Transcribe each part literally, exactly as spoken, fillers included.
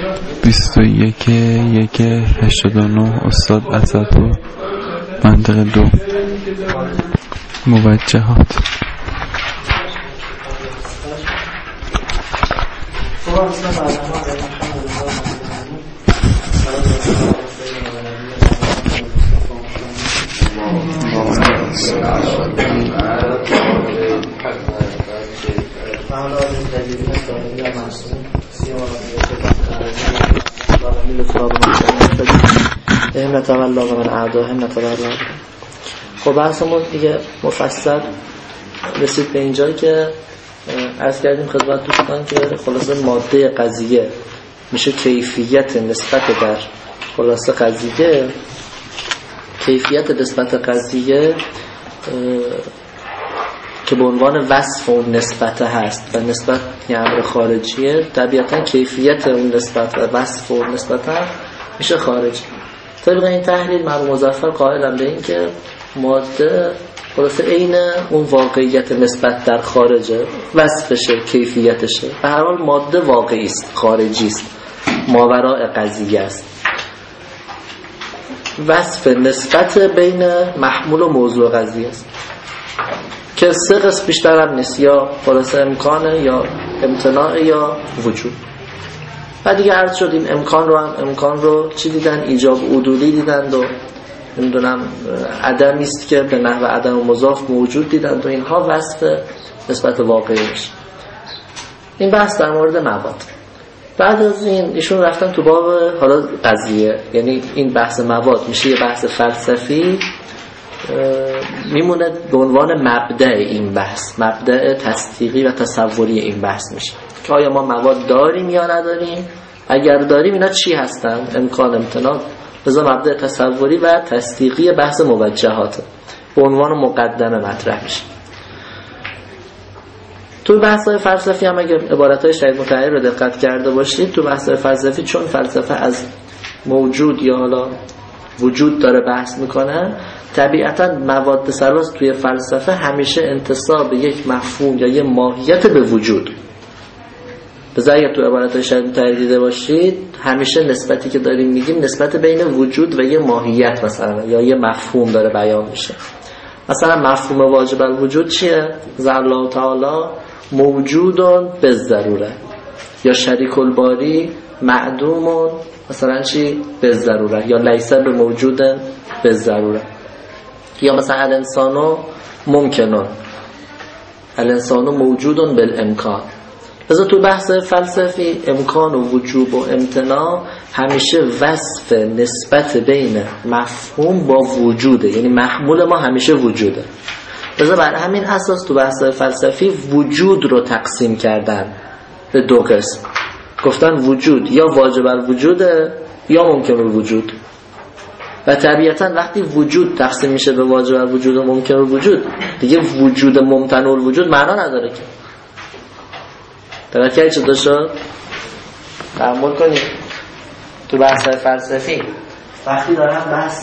بیست و یک یک هشتاد و نه استاد اسدپور منطقه دو موجهات. خب بحثمون دیگه مفصل رسید به اینجا که عرض کردیم خدمت دوستان که خلاصه ماده قضیه میشه کیفیت نسبت در خلاصه قضیه. کیفیت نسبت قضیه که به عنوان وصف اون نسبت هست و نسبت یه امر خارجیه، طبیعتا کیفیت اون نسبت و وصف اون نسبت هم میشه خارجی. طبق این تحلیل مرحوم مظفر قائلم به این که ماده خلاصه عین اون واقعیت نسبت در خارجه، وصفشه، کیفیتشه. به هر حال ماده واقعی است، خارجی است، ماوراء قضیه است. وصف نسبت بین محمول و موضوع قضیه است که سه قسم بیشتر هم نیست، یا خلاصه امکانه یا امتناع یا وجود. و دیگه عرض شدیم امکان رو هم امکان رو چی دیدن؟ ایجاب عدولی دیدند و نمیدونم عدمی است که به نحو عدم و مضاف موجود دیدند و اینها وصف نسبت واقعی میشه. این بحث در مورد مواد. بعد از این ایشون رفتن تو باب حالا قضیه، یعنی این بحث مواد میشه یه بحث فلسفی، میمونه به عنوان مبدأ این بحث، مبدأ تصدیقی و تصوری این بحث میشه که آیا ما مواد داریم یا نداریم، اگر داریم اینا چی هستن، امکان، امتناع. لذا مبدأ تصوری و تصدیقی بحث موجهات به عنوان مقدمه مطرح میشه. تو بحث‌های فلسفی هم اگه عبارت‌های شهید متحری رو دقت کرده باشید، تو بحث‌های فلسفی چون فلسفه از موجود یا حالا وجود داره بحث میکنه، طبیعتاً مواد ثلاث توی فلسفه همیشه انتساب یک مفهوم یا یک ماهیت به وجود. بذارید تو عبارت‌های شهید متحری دیده باشید، همیشه نسبتی که داریم میگیم نسبت بین وجود و یه ماهیت مثلا یا یه مفهوم داره بیان میشه. مثلا مفهوم واجب الوجود چیه؟ ذا الله تعالی موجودون به ضروره، یا شریک الباری معدومون مثلا چی؟ به ضروره، یا لیس به موجود به ضروره، یا مثلا الانسانو ممکنون، الانسانو موجودون بالامکان. لذا تو بحث فلسفی امکان و وجوب و امتناع همیشه وصف نسبت بین مفهوم با وجوده، یعنی محمول ما همیشه وجوده. لذا بر همین اساس تو بحث فلسفی وجود رو تقسیم کردن به دو قسم، گفتن وجود یا واجب الوجوده یا ممکن الوجود. و طبیعتا وقتی وجود تقسیم میشه به واجب الوجود و ممکن الوجود، دیگه وجود ممتنع الوجود معنا نداره که. دقیقا که چه دو شد؟ تحمل کنید. تو بحث فلسفی وقتی دارم بحث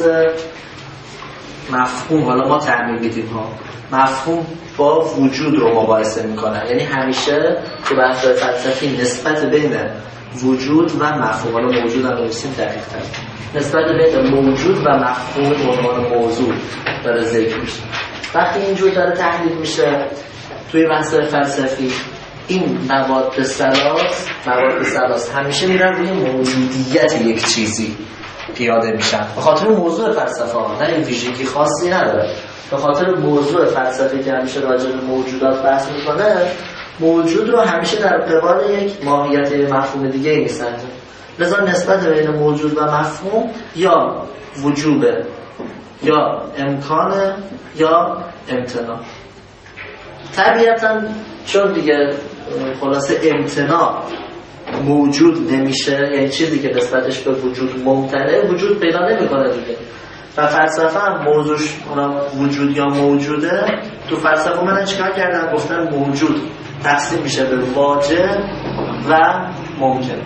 مفهوم، حالا ما تعمیر بیدیم ها، مفهوم با وجود رو مقایسه میکنن، یعنی همیشه تو بحث فلسفی نسبت بین وجود و مفهوم، حالا موجود هم نویسیم دقیق تر، نسبت بین موجود و مفهوم به عنوان موضوع داره ذکر میشه. وقتی اینجور داره تحلیل میشه توی بحث فلسفی، این مواد ثلاث مواد ثلاث همیشه میرن روی موجودیت یک چیزی پیاده میشن، به خاطر موضوع فلسفه ها، نه این ویژگی خاصی نداره، به خاطر موضوع فلسفی که همیشه راجع به موجودات بحث میکنه، موجود رو همیشه در قبال یک ماهیت مفهوم دیگه میسنجه. لذا نسبت بین موجود و مفهوم یا وجوبه یا امکانه یا امتناع. طبیعتا چون دیگه خلاصه امتناع موجود نمیشه، یعنی چیزی که نسبتش به وجود ممتنعه وجود پیدا نمیکنه دیگه. و فلسفه هم موضوعش وجود یا موجوده، تو فلسفه من چیکار کردن؟ گفتن موجود تقسیم میشه به واجب و ممکن.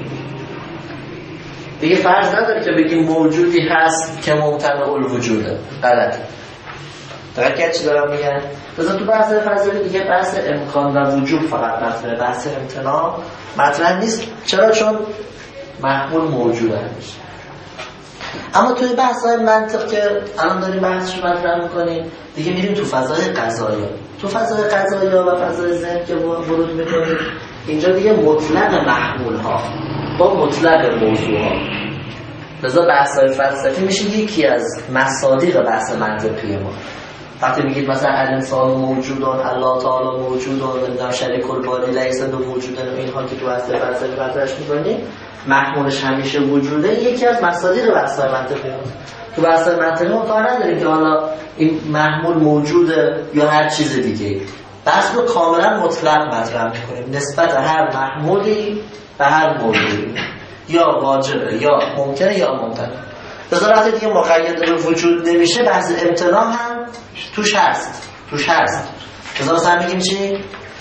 دیگه فرض نداره که بگیم موجودی هست که ممتنع الوجوده، غلطه. دقیقا که چی دارم میگن؟ بذار تو بحث فلسفی دیگه بحث امکان و وجود فقط مطرحه، بحث امتناع مطرح نیست. چرا؟ چون محمول موجود همیشه. اما توی بحث‌های منطق که الان داریم بحثش رو مطرح می‌کنیم دیگه میریم تو فضای قضایی. تو فضای قضایی و فضای ذهن که ورود می‌کنیم اینجا دیگه مطلق محمول‌ها با مطلق موضوع‌ها. لذا بحث‌های فلسفی میشه یکی از مصادیق بحث منطقی ما. وقتی میگید مثلا الانسان موجودان، الله تعالی موجودان، نمیدونم شریک الباری لیس به موجودن، اینها که تو بحث فلسفی مطرحش می‌کنیم محمولش همیشه وجوده، یکی از مصادیق بحث‌های منطقی هست. تو بحث‌های منطقی ما کار نداریم که حالا این محمول موجوده یا هر چیز دیگه. بحث رو کاملا مطلق مطرح می‌کنیم نسبت هر محمولی به هر موجودی، یا واجبه یا ممکنه یا ممکنه. لذا وقتی دیگه مقید به وجود نمیشه بحث امتناع هم توش هست توش هست لذا مثلا میگیم چی؟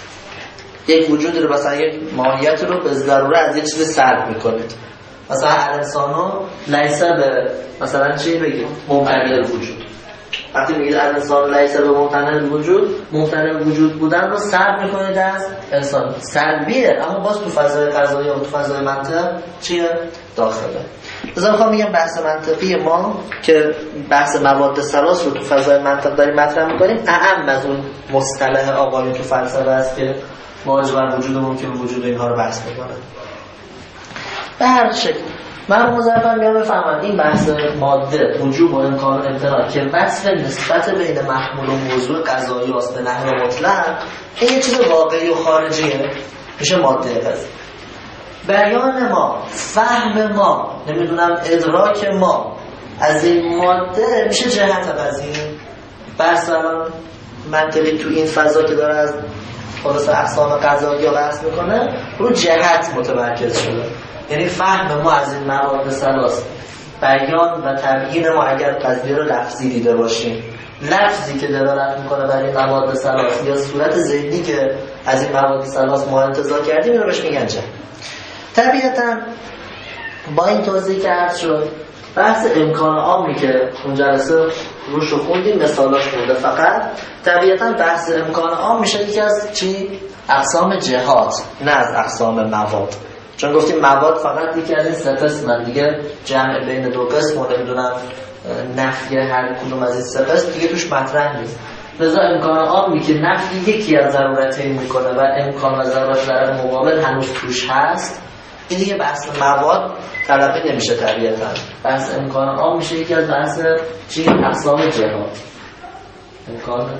یک وجود رو مثلا یک ماهیت رو به ضروره از یک چیز سلب میکنید. مثلا الانسانو لیسه به مثلا چی بگیم؟ ممتنع الوجود. وقتی میگید الانسان لیسه به ممتنع الوجود، ممتنع الوجود بودن رو سلب میکنید از انسان. سلبیه اما باز تو فضای قضایی و تو فضای منطق چیه؟ داخله. لذا میخوام میگم بحث منطقی ما که بحث مواد ثلاث رو تو فضای منطق داریم مطرح میکنیم اعم از اون مصطلح آقایون تو فلسفه است که واجب وجود ممکن وجود اینها رو بحث میکنن. به هر شکل من مظفر میام بفهمم این بحث ماده وجوب و امکان و امتناع که وصف نسبت بین محمول و موضوع قضایی است به نحو مطلق، این یه چیز واقعی و خارجیه میشه ماده قضایی. بیان ما، فهم ما، نمیدونم ادراک ما از این ماده میشه جهت قضیه. بحث الان منطقی تو این فضا که داره از خلاص اقسام قضایی ها بحث میکنه رو جهت متمرکز شده. یعنی فهم ما از این مواد ثلاث، بیان و تبیین ما اگر قضیه رو لفظی دیده باشیم، لفظی که دلالت میکنه بر این مواد ثلاث یا صورت ذهنی که از این مواد ثلاث ما انتزاع کردیم اینو بهش میگن جهت. طبیعتا با این توضیح که عرض شد بحث امکان عامی که اون جلسه روش رو خوندیم مثالاش بوده، فقط طبیعتا بحث امکان عام میشه یکی از چی؟ اقسام جهات، نه از اقسام مواد. چون گفتیم مواد فقط یکی از این سه قسم دیگه، جمع بین دو قسم و نمیدونم نفی هر کدوم از این سه قسم دیگه توش مطرح نیست. لذا امکان عامی که نفی یکی از ضرورتین میکنه و امکان و ضرورت در مقابل هنوز توش هست، این دیگه بحث مواد تلقی نمیشه. طبیعتا بحث امکان عام میشه یکی از بحث چی؟ اقسام جهات. امکان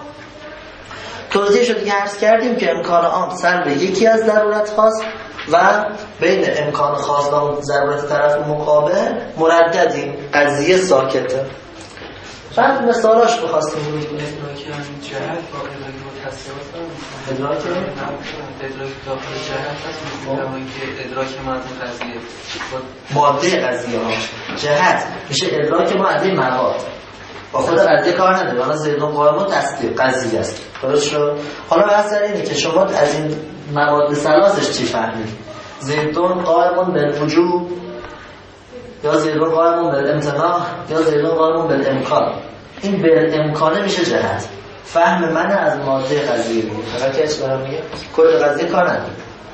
توضیح شد دیگه عرض کردیم که امکان عام سلب یکی از ضرورت خاص و بین امکان خاص و ضرورت طرف مقابل مردد این قضیه ساکته. بعد مثالاش بخواستیم بگیم ادراک همین جهت با ادراک متصلات هم ادراک ادراک داخل جهت هست می‌تونم که ادراک من از قضیه ماده قضیه ها جهت میشه ادراک ما از این مواد با خود قضیه کار نداره. حالا زیدون قائم تصدیق قضیه است، درست شد؟ حالا بحث اینه که شما از این مواد ثلاثش چی فهمید؟ زیدون قائم بالوجوب یا زیدون قائم بالامتناع یا زیدون قائم بالامکان. این بالامکانه میشه جهت. فهم من از ماده قضیه بود. فقط که چی دارم میگه؟ کل قضیه کار نداره.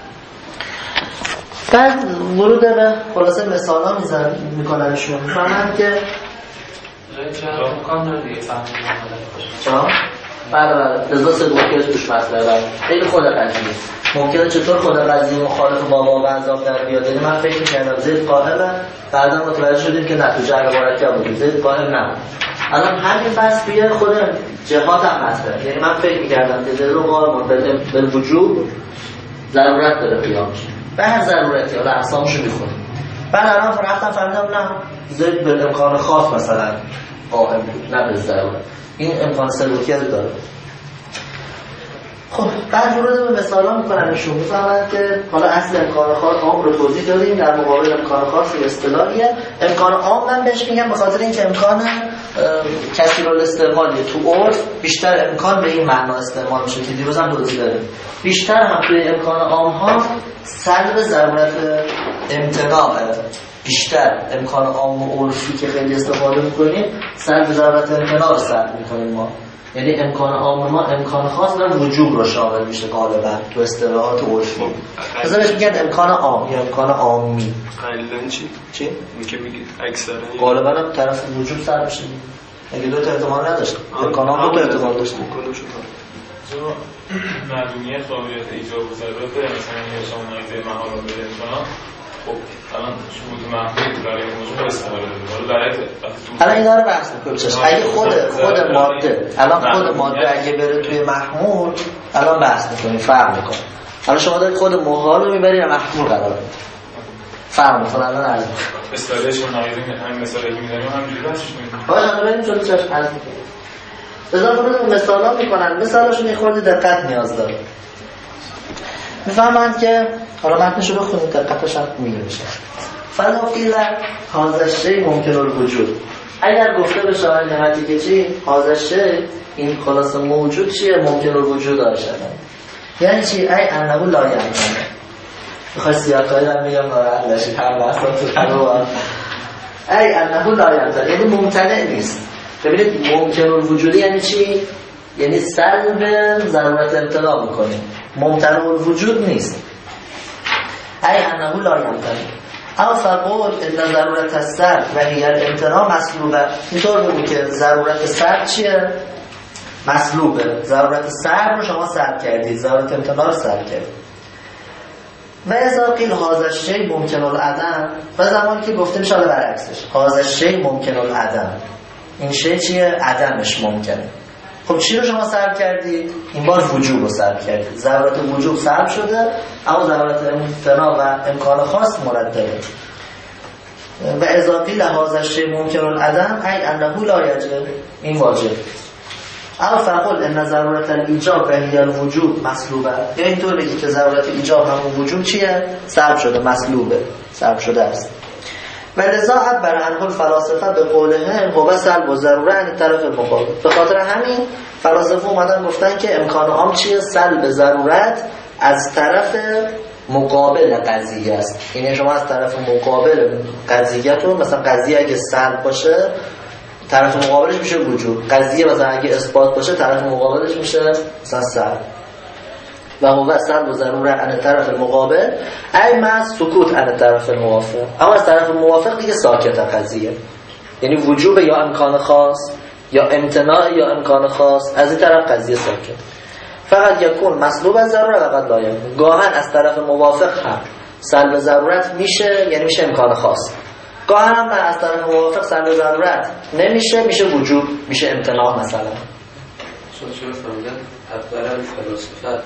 بعد ورود به خلاصه مثالا میزن میکننشون میفهمن که امکان نداره فهم چه؟ بله بله لذا سه ممکنه توش مطلبه خیلی خود قضیه ممکنه چطور خود قضیه مخالف بابا و عذاب در بیاد. یعنی من فکر می‌کردم زید قائمه، بعدا متوجه شدیم که نه تو جعل مرکب بودیم زید قائم نبود. الان همین بحث توی خود جهات هم مطرحه. یعنی من فکر می‌کردم که زید قائم بالوجوب ضرورت داره قیامش به هر ضرورتی، حالا اقسامشو می‌خونیم. بعد الان رفتم فهمیدم نه زید بالامکان خاص مثلا قائم بود، نه به ضرورت. این امکان سلوکیت داره. خب بعد ورود به مثالا میکنن نشون میفهمن که حالا اصل امکان خاص عام رو توضیح دادیم، در مقابل امکان خاص اصطلاحیه. امکان عام من بهش میگم به خاطر اینکه امکان کثیر الاستعمالیه. تو عرف بیشتر امکان به این معنا استعمال میشه که دیروز هم توضیح دادیم. بیشتر هم توی امکان عام ها سلب ضرورت امتناع، بیشتر امکان عام و عرفی که خیلی استفاده میکنیم سلب ضرورت امتناع رو سلب میکنیم ما. یعنی امکان عام ما امکان خاص و وجوب رو شامل میشه غالبا تو اصطلاحات عرفی. مثلا بهش میگن امکان عام یا امکان عامی. قلیلاً چی؟ چی؟ میگه میگید اکثرا غالبا هم طرف وجوب سر میشه. اگه دو تا احتمال نداشت امکان عام دو تا احتمال داشت. معلومیت قابلیت ایجاب و ضرورت مثلا یه شما نایزه محال رو بده امکان خب الان شروط محدود برای موجود استفاده داره برای الان اینا رو بحث می‌کنیم. اگه خود خود ماده الان خود ماده اگه بره توی محمول الان بحث می‌کنیم فرق می‌کنه. الان شما دارید خود محال رو می‌برید و محمول قرار میدید فرق می‌کنه. الان عرض استفادهش رو نایزه همین مثالی که می‌زنیم همینجوری بحثش می‌کنیم. باشه الان بریم جلو چش عرض می‌کنیم. اضافه کنیم مثالا می‌کنن مثالاشون یه خورده دقت نیاز داره. می‌فهمند که حالا متنشو بخونید دقتش هم میگه میشه. فلا قیل هذا الشیء ممکن الوجود. اگر گفته بشه این نعمتی که چی هذا الشیء این خلاص موجود چیه ممکن الوجود داشته. یعنی چی ای انه لا یمکن. میخوای سیاقای رو میگم ناراحت نشید هم بحثا تو تنوع. ای انه لا یمکن یعنی ممتنع نیست. ببینید ممکن الوجود یعنی چی؟ یعنی سلب ضرورت امتناع میکنه. ممتنع الوجود نیست. ای انه لا یمکن او فقول ان ضرورت السلب و هی الامتناع مسلوبه. اینطور بگو که ضرورت سلب چیه؟ مسلوبه. ضرورت سلب رو شما سلب کردید، ضرورت امتناع رو سلب کردید. و اذا قیل هذا الشیء ممکن العدم و زمانی که گفته میشه برعکسش هذا الشیء ممکن العدم این شی چیه؟ عدمش ممکنه. خب چی رو شما سلب کردید؟ این بار وجوب رو سلب کردید. ضرورت وجوب سلب شده اما ضرورت امتناع و امکان خاص مردده. و اذا قیل هذا الشیء ممکن العدم ای انه لا یجب این واجب. اما فقل ان ضرورت الایجاب و هی الوجوب مسلوبه. یا اینطور بگی که ضرورت ایجاب همون وجوب چیه؟ سلب شده، مسلوبه، سلب شده است. و لذا عبر عنه الفلاسفه به قولهم هو سلب و ضروره عن طرف مقابل. به خاطر همین فلاسفه اومدن گفتن که امکان عام چیه؟ سلب ضرورت از طرف مقابل قضیه است. یعنی شما از طرف مقابل قضیه‌تون مثلا قضیه اگه سلب باشه طرف مقابلش میشه وجود. قضیه مثلا اگه اثبات باشه طرف مقابلش میشه مثلا سلب. و هو سلب و ضروره عن طرف المقابل ای ما سکوت عن طرف الموافق. اما از طرف موافق دیگه ساکت قضیه. یعنی وجوب یا امکان خاص یا امتناع یا امکان خاص از این طرف قضیه ساکت. فقط یکون مسلوب از ضروره و قد لا یکون. گاهن از طرف موافق هم سلب ضرورت میشه یعنی میشه امکان خاص. گاهن هم از طرف موافق سلب ضرورت نمیشه میشه وجوب میشه امتناع مثلا. چون چرا فهمیدن اولا فلسفه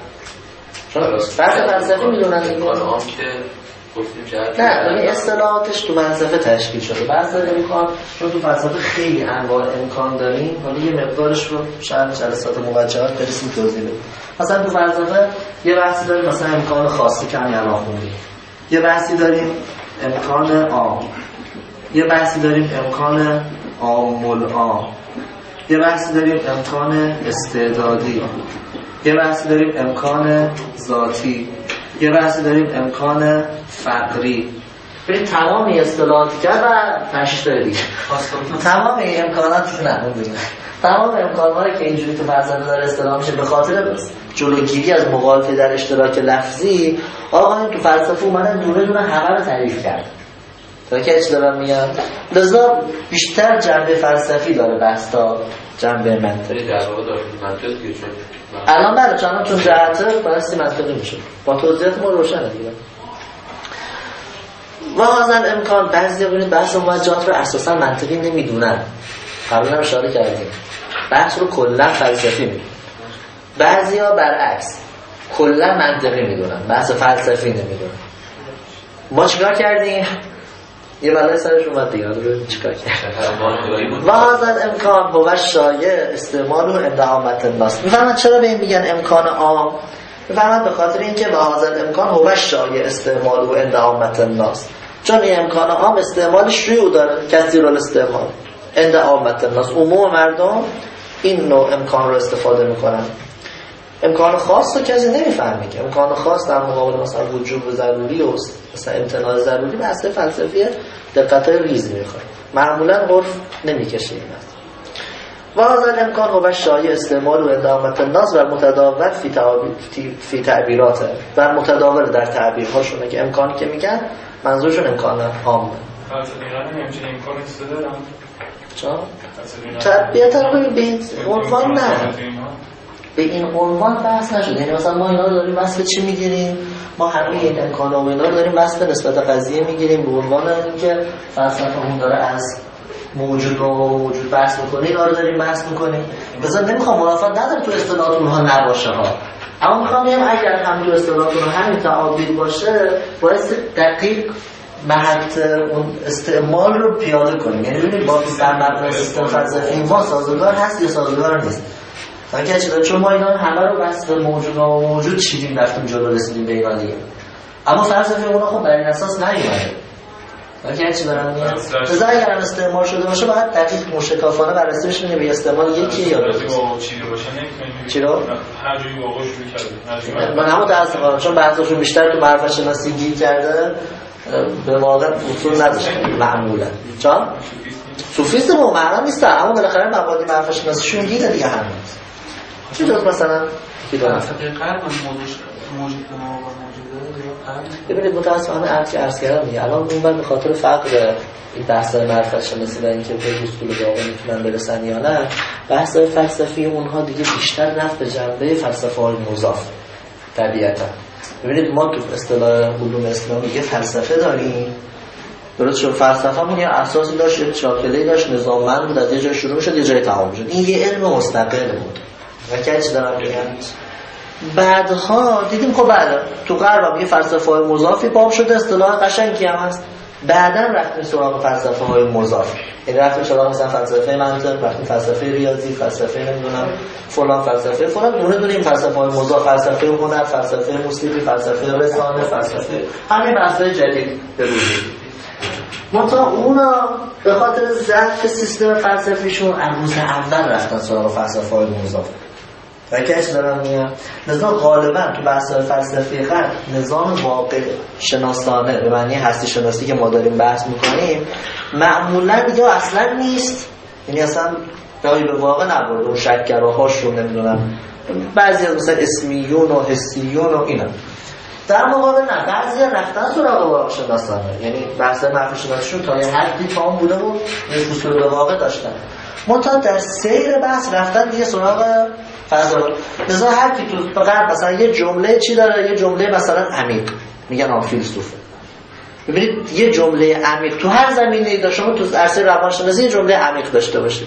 بحث فلسفی میدونن دیگه. آن که گفتیم جهت نه یعنی اصطلاحاتش تو فلسفه تشکیل شده. بحث امکان چون تو فلسفه خیلی انواع امکان داریم. حالا یه مقدارش رو شاید جلسات موجهات برسیم توضیح بدیم. مثلا تو فلسفه یه بحثی داریم مثلا امکان خاصی که همین الان خوندیم. یه بحثی داریم امکان عام. یه بحثی داریم امکان عام العام. یه بحثی داریم امکان استعدادی. یه بحثی داریم امکان ذاتی. یه بحثی داریم امکان فقری. ببین تمام اصطلاحاتی که و تشریح داره دیگه. تمام این امکانات نه نمیدونم. تمام امکاناتی که اینجوری تو فلسفه داره اصطلاح میشه به خاطر جلوگیری از مغالطه در اشتراک لفظی. آقا تو فلسفه اومدن دونه دونه همه رو تعریف کرد. تا که چی دارم میگم؟ لذا بیشتر جنبه فلسفی داره بحث تا جنبه منطقی. در واقع داره منطق دیگه چون الان بله چون چون جهت بحثی منطقی میشه. با توضیحات ما روشنه دیگه. و هازن امکان بعضی ببینید بحث موجهات رو اساسا منطقی نمیدونن. قبلا هم اشاره کردیم. بحث رو کلا فلسفی میدونن. بعضیا برعکس کلا منطقی میدونن. بحث فلسفی نمیدونن. ما چیکار کردیم؟ یه بلای سرش اومد دیگه. رو چیکار کردیم؟ و هازن امکان هو شایع استعمال و اندعامت الناس. میفهمن چرا به این میگن امکان عام؟ میفهمن به خاطر اینکه و هازن امکان هو شایع استعمال و اندعامت الناس. چون این امکان عام استعمالش شیوع داره، کثیر الاستعمال. اندعامت الناس عموم مردم این نوع امکان رو استفاده میکنن. امکان خاص رو کسی نمیفهمه که امکان خاص در مقابل مثلا وجوب ضروری و مثلا امتناع ضروری بحث فلسفی دقت‌های ریزی میخواد. معمولا عرف نمیکشه این و هذا الامکان هو شایع استعمال و اندامت الناس و متداول فی تعبیر فی تعبیرات و متداول در تعبیرهاشونه که امکانی که میگن منظورشون امکان عامه. فلسفیان نمیشه امکان چیزی دارن چرا؟ طبیعتا به این عنوان نه، به این عنوان بحث نشده. یعنی مثلا ما اینا رو داریم بحث به چی میگیریم؟ ما همه این امکان و اینا رو داریم بحث به نسبت قضیه میگیریم به عنوان اینکه فلسفه اون داره از موجود و موجود بحث میکنه، اینا رو داریم بحث میکنیم. مثلا نمیخوام منافات نداره تو اصطلاحات اونها نباشه ها، اما میخوام بگم اگر هم تو اصطلاحات اونها همین تعابیر باشه باید دقیق محط اون استعمال رو پیاده کنیم. یعنی ببینید با در مبنای سیستم فلسفی ما سازگار هست یا سازگار نیست. اگه چه چون ما اینا همه رو بس موجود و موجود چیدیم رفتیم جلو رسیدیم به اینا دیگه، اما فلسفه اونا خب بر این اساس نیومده. اگه چی برام میاد تازه اگر هم استعمال شده باشه باید دقیق مشکافانه بررسی بشه به استعمال یکی یا دو تا چیزی باشه نمیتونیم چرا هر جایی واقعا شروع کرده. من همون متاسفم چون بعضیشون بیشتر تو معرفت شناسی گیر کرده به واقع اصول نداشتن معمولا. چون صوفیست با معنا نیست، اما بالاخره مبادی معرفت شناسیشون گیره دیگه همین. چی جز مثلا کی داره فلسفه غرب موجود موجود ما و موجوده. ببینید متاسفانه عرض عرض کردم دیگه الان اون بعد به خاطر فقر این بحث معرفت شناسی و اینکه به اصول واقع میتونن برسن یا نه، بحث فلسفی اونها دیگه بیشتر رفت به جنبه فلسفه های مضاف طبیعتا. ببینید ما تو اصطلاح علوم اسلامی یه فلسفه داریم، درست شد، فلسفه‌مون یه اساسی داشت، یه شاکله‌ای داشت، نظاممند بود، از یه جای شروع می‌شد یه جای تمام می‌شد. این یه علم مستقل بود. و که چی دارم میگم بعدها دیدیم خب بعد تو غرب هم یه فلسفه های مضافی باب شده، اصطلاح قشنگی هم هست. بعداً رفتیم سراغ فلسفه های مضاف، یعنی رفتیم سراغ مثلا فلسفه منطق، رفتیم فلسفه ریاضی، فلسفه نمیدونم فلان فلسفه فلان، دونه دونه این فلسفه های مضاف، فلسفه هنر، فلسفه موسیقی، فلسفه رسانه، فلسفه همین بحث‌های جدید به وجود. منتها اونا به خاطر ضعف سیستم فلسفیشون از روز اول رفتن سراغ فلسفه های مضاف. و کش دارم میاد نظام غالبا تو بحث فلسفی غرب نظام واقع شناسانه به معنی هستی شناسی که ما داریم بحث میکنیم معمولا یا اصلا نیست، یعنی اصلا جایی به واقع نبرده اون شکرهاش رو نمیدونم بعضی از مثلا اسمیون و حسیون و اینا. در مقابل نه بعضی رفتن سراغ واقع شناسانه، یعنی بحث معرفت شناسیشون تا یه حدی تمام بوده و یه اصول به واقع داشتن، منتها در سیر بحث رفتن دیگه سراغ فلسفه. مثلا هر کی تو فقط مثلا یه جمله چی داره، یه جمله مثلا عمیق میگن آ فیلسوفه. ببینید یه جمله عمیق تو هر زمینه‌ای داره، شما تو عرصه روانشناسی یه جمله عمیق داشته باشید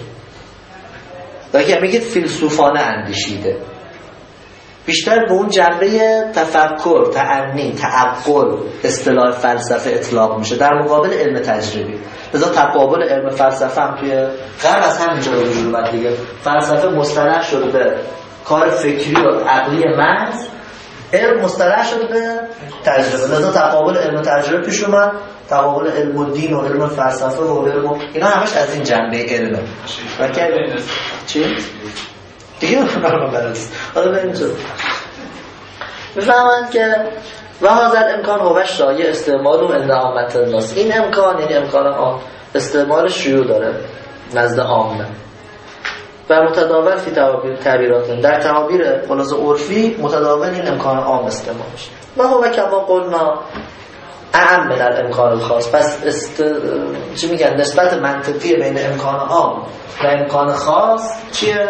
و که میگید فیلسوفانه اندیشیده، بیشتر به اون جنبه تفکر، تأنی، تعقل اصطلاح فلسفه اطلاق میشه در مقابل علم تجربی. لذا تقابل علم فلسفه هم توی غرب از همینجا به وجود اومد دیگه. فلسفه مصطلح شده به کار فکری و عقلی محض، علم مصطلح شده به تجربه. لذا تقابل علم تجربه پیش اومد، تقابل علم و دین و علم فلسفه و علم و اینا همش از این جنبه علمه. چی؟ دیگه نمی‌فهمم برات. حالا بریم تو. می‌فهمن که و هذا امکان هو شایع استعمال و اندامت الناس. این امکان یعنی امکان عام استعمال شیوع داره نزد عامه و متداول فی تعبیرات، در تعابیر خلاص عرفی متداول این امکان عام استعمال میشه. و هو کما قلنا اعم من الامکان الخاص. پس است... چی میگن نسبت منطقی بین امکان عام و امکان خاص چیه؟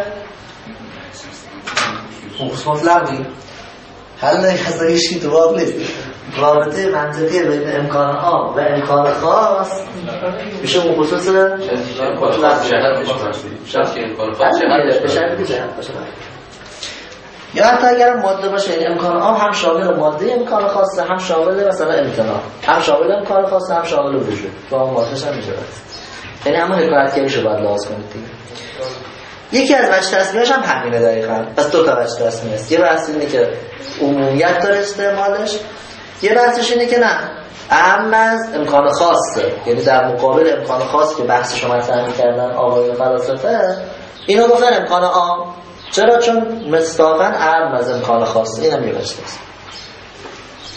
مطلق نیم حل نکسایشی تو باب نیست. رابطه منطقی بین امکان عام و امکان خاص میشه اون خصوص یا حتی اگر ماده باشه، یعنی امکان عام هم شامل ماده امکان خاصه، هم شامل مثلا امتناع، هم شامل امکان خاصه، هم شامل وجود. تو هم مادهش هم میشه، یعنی همون حکایتگریشو باید لحاظ کنید دیگه. یکی از وجه تصمیمش هم همینه دقیقاً. پس دو تا وجه تصمیم است. یه بحث اینه که عمومیت داره استعمالش، یه بحثش اینه که نه اهم از امکان خاصه، یعنی در مقابل امکان خاص که بحث شما مطرح کردن آقایون فلاسفه اینو گفتن امکان عام. چرا؟ چون مصداقاً اهم از امکان خاص. اینم یه وجه است.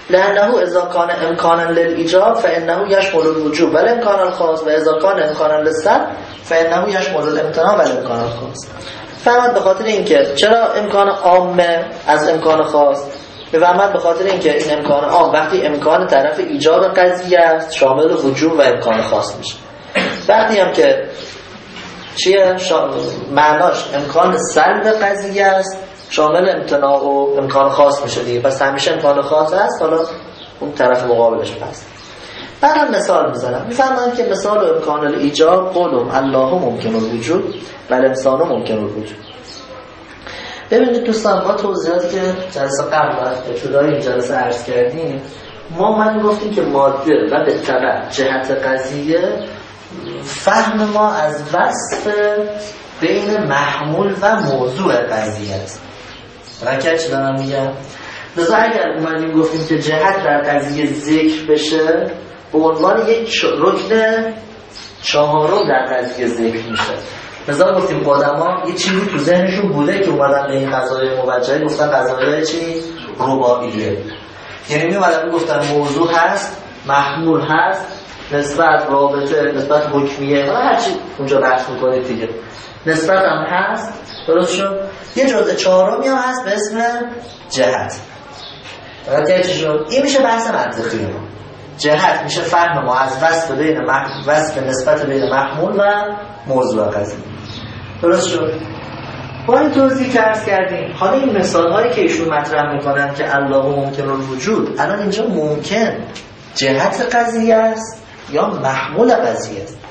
لانه اذا کان امکانا للایجاب فانه یشمل الوجوب والامکان الخاص و اذا کان امکانا للسلب فانه یشمل الامتناع والامکان الخاص. فهمت به خاطر اینکه چرا امکان عام از امکان خاص؟ بفهمت به خاطر اینکه این امکان عام وقتی امکان طرف ایجاب قضیه است شامل وجوب و امکان خاص میشه. وقتی هم که چیه شا... معناش امکان سلب قضیه است شامل امتناع و امکان خاص میشه دیگه. پس همیشه امکان خاص هست، حالا اون طرف مقابلش هست. من هم مثال میزنم. میفهمم که مثال امکان الایجاب قولم الله ممکن الوجود و الانسان ممکن الوجود. ببینید دوستان، با توضیحاتی که جلسه قبل ابتدای این جلسه عرض کردیم، ما من گفتیم که ماده و به تبع جهت قضیه فهم ما از وصف بین محمول و موضوع قضیه است. راکه چی دارم میگم؟ لذا اگر اومدیم گفتیم که جهت در قضیه ذکر بشه به عنوان یک رکن چهارم در قضیه ذکر میشه. لذا گفتیم قدما یه چیزی تو ذهنشون بوده که اومدن به این قضایای موجهه گفتن قضایای چی؟ رباعیه. یعنی میومدن میگفتن موضوع هست، محمول هست، نسبت رابطه، نسبت حکمیه، حالا هرچی اونجا بحث میکنید دیگه، نسبت هم هست. درست شد؟ یه جزء چهارمی هم هست به اسم جهت. درست شد؟ این میشه بحث منطقی ما. جهت میشه فهم ما از وصف بین مح... وصف نسبت بین محمول و موضوع قضیه. درست شد؟ با این توضیح که عرض کردیم، حالا این مثال هایی که ایشون مطرح میکنن که الله ممکن الوجود، الان اینجا ممکن جهت قضیه است یا محمول قضیه است؟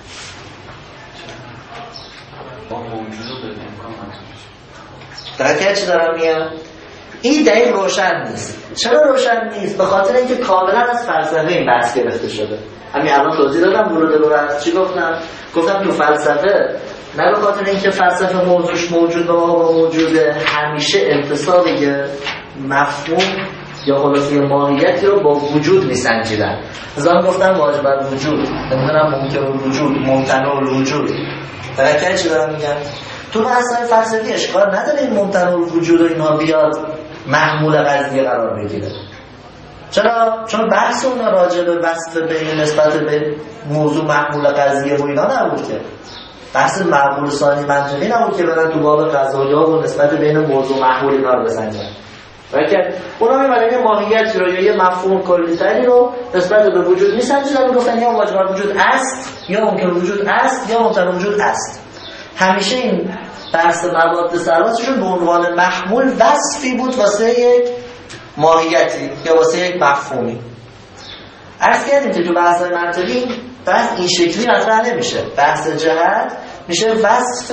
با موجود رو به امکان درکه چی دارم میگم؟ این دلیل روشن نیست. چرا روشن نیست؟ به خاطر اینکه کاملا از فلسفه این بحث گرفته شده. همین الان توضیح دادم ورود رو از چی گفتم؟ گفتم تو فلسفه نه به خاطر اینکه فلسفه موضوعش موجود و ما موجوده همیشه انتصاب یه مفهوم یا خلاصه یه ماهیتی رو با وجود میسنجیدن. مثلا گفتم واجب الوجود، نمیدونم ممکن الوجود، ممتنع الوجود. درکه چی دارم میگم؟ تو بحث‌های فلسفی اشکال نداره این ممتنع الوجود و اینها بیاد محمول قضیه قرار بگیره. چرا؟ چون بحث اون راجع به وصف بین نسبت به موضوع محمول قضیه و اینا نبود که. بحث معقول ثانی منطقی نبود که برن تو باب قضایا و نسبت بین موضوع محمول اینا رو بسنجن. بلکه اونا می‌مدن یه ماهیتی رو یا یه مفهوم کلی‌تری رو نسبت به وجود میسنجیدن، میگفتن یا واجب الوجود است یا ممکن وجود است یا ممتنع وجود است. همیشه این بحث مواد سراسشون به عنوان محمول وصفی بود واسه یک ماهیتی یا واسه یک مفهومی. عرض کردیم که تو بحث منطقی بحث این شکلی مطرح نمیشه. بحث جهت میشه وصف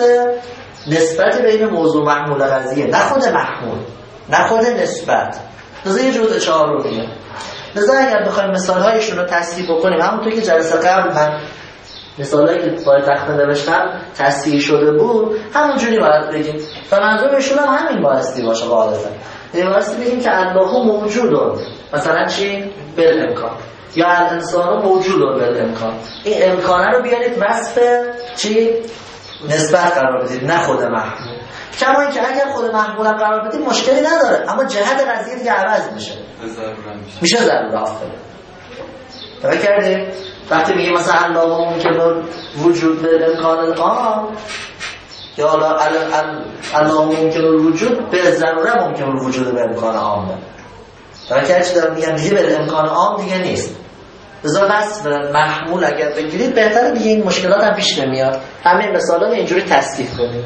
نسبت بین موضوع محمول قضیه، نه خود محمول، نه خود نسبت. لذا یه جزء چهارمیه. لذا اگر بخوایم مثالهایشون رو تصحیح بکنیم، همونطور که جلسه قبل من مثالایی که پای تخته نوشتم تصحیح شده بود، همونجوری باید بگیم. و منظورشون هم همین بایستی باشه غالبا. یه بایستی بگیم که الله موجود، مثلا چی؟ بالامکان، یا الانسان موجود بالامکان. این امکانه رو بیارید وصف چی؟ نسبت قرار بدید، نه خود محمول. کما اینکه اگر خود محمول قرار بدید مشکلی نداره، اما جهت قضیه دیگه عوض میشه. میشه ضروره آفره. توجه کردید؟ وقتی میگه مثلا الله ممکن وجود به امکان العام یا الله ممکن الوجود به ضروره ممکن الوجود به امکان عامه. توجه چی دارم میگم؟ دیگه به امکان عام دیگه نیست. لذا وصف محمول اگر بگیرید بهتره دیگه این مشکلات هم پیش نمیاد. همین مثالا رو اینجوری تصدیق کنید.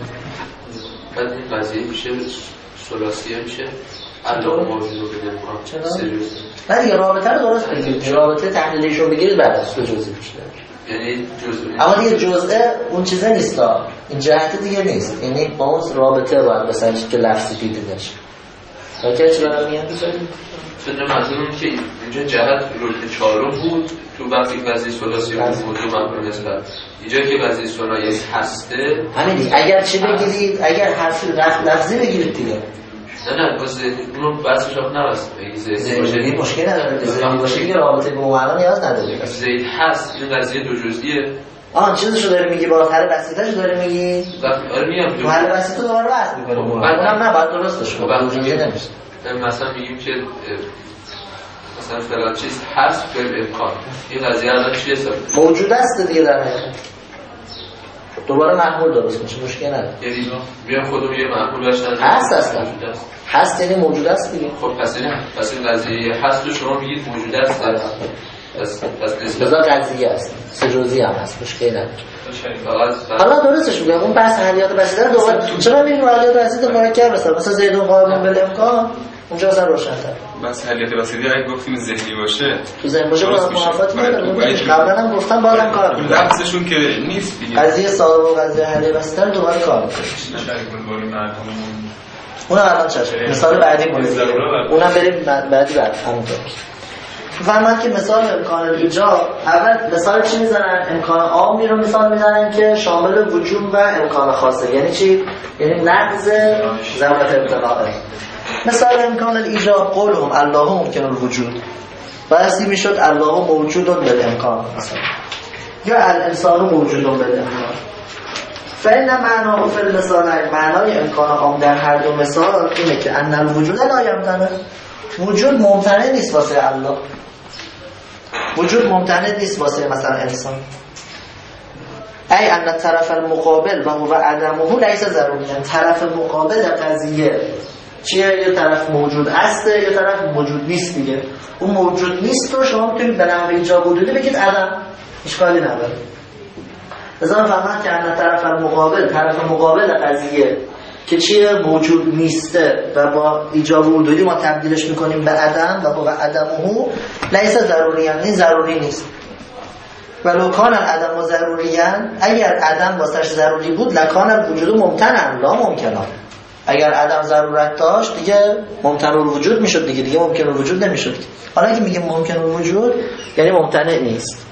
بعد این قضیه میشه ثلاثیه میشه الله موجود به امکان. سریوس. نه دیگه رابطه رو درست بگیرید. رابطه تحلیلیشو بگیرید بعد از تو جزئی پیش یعنی جزء. اما دیگه جزء اون چیزه نیست، این جهت دیگه نیست. یعنی با اون رابطه باید بسنجید که لفظی دیده داشت. اوکی چرا نمیاد بزنید؟ چون منظورم که اینجا جهت رکن چهارم بود تو وقتی قضیه ثلاثی بود موضوع محمول نسبت. اینجا که قضیه ثنایی هسته همین دیگه. اگر چی بگیرید، اگر حرف لفظی بگیرید دیگه. نه نه باز اونو بحثش آخه نبست زیدی مشکل نداره. زیدی باشه که رابطه به معنا نیاز نداره. زید هست این قضیه دو جزئیه. آن چیزشو داری میگی با حل بسیطه‌شو داری میگی؟ آره میگم حل بسیطه دوباره بحث می‌کنیم. اونم نه بعد درستش کنیم. اونجوری نمیشه. مثلا میگیم که مثلا فلان چیز هست به امکان، این قضیه الان چیه حساب موجود است دیگه در حقیقت، دوباره محمول درست میشه، مشکل نداره. یعنی میان خودمون یه محمول باشن هست اصلا هست یعنی موجود است دیگه. خب پس این پس این قضیه هست و شما میگید موجود است، پس پس لذا قضیه است، سه جزئی هم هست، مشکل نداره. فقط حالا درستش میگم اون بحث حلیات بسیطه دوباره چرا میگیم حلیات بسیطه مرکب مثلا مثلا زیدون قائم بالامکان اونجا اصلا روشن‌تر. بس حلیات بسیطه اگه گفتیم ذهنی باشه تو ذهن باشه با مخالفتی نداره. قبلا هم گفتم بازم کار می‌کنه. لفظشون که نیست دیگه. قضیه ساده و قضیه حلیات بسیطه رو دوباره کار می‌کنه. اونم الان چشم مثال بعدی مونه دیگه. اونم بریم بعدی بعد همونطور. فهمن که مثال امکان ایجاب اول مثال چی میزنن؟ امکان عامی رو مثال میزنن که شامل وجود و امکان خاصه. یعنی چی؟ یعنی نقض ضرورت ابتداءه. مثال امکان ایجاب قولهم الله ممکن الوجود و اصلی میشد الله موجود بالامکان مثلا، یا الانسان موجود بالامکان. فإن معناه فی المثال، معنای امکان عام در هر دو مثال اینه که ان الوجود لا یمتنع، وجود ممتنع نیست واسه الله، وجود ممتنع نیست واسه مثلا انسان. ای ان الطرف المقابل و هو عدمه لیس ضروری، طرف مقابل قضیه چیه؟ یه طرف موجود است یه طرف موجود نیست دیگه. اون موجود نیست رو شما میتونید به نحو ایجاب وجودی بگید عدم، اشکالی نداره. لذا فهمت که ان طرف المقابل، طرف مقابل قضیه که چیه؟ موجود نیسته و با ایجاب وجودی ما تبدیلش میکنیم به عدم و با عدمه لیس ضروریان، این ضروری نیست. ولو کان العدم ضروریان، اگر عدم واسش ضروری بود لکان الوجود ممتنع لا ممکنا، اگر عدم ضرورت داشت دیگه ممتنع الوجود میشد دیگه، دیگه ممکن الوجود نمیشد. حالا اگه میگه ممکن الوجود یعنی ممتنع نیست.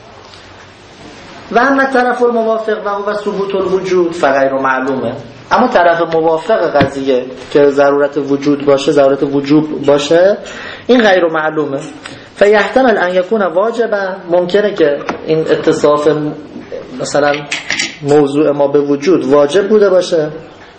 و اما طرف الموافق و هو ثبوت الوجود فغیر معلومه، اما طرف موافق قضیه که ضرورت وجود باشه، ضرورت وجوب باشه، این غیر معلومه. فیحتمل ان یکون واجبا، ممکنه که این اتصاف مثلا موضوع ما به وجود واجب بوده باشه،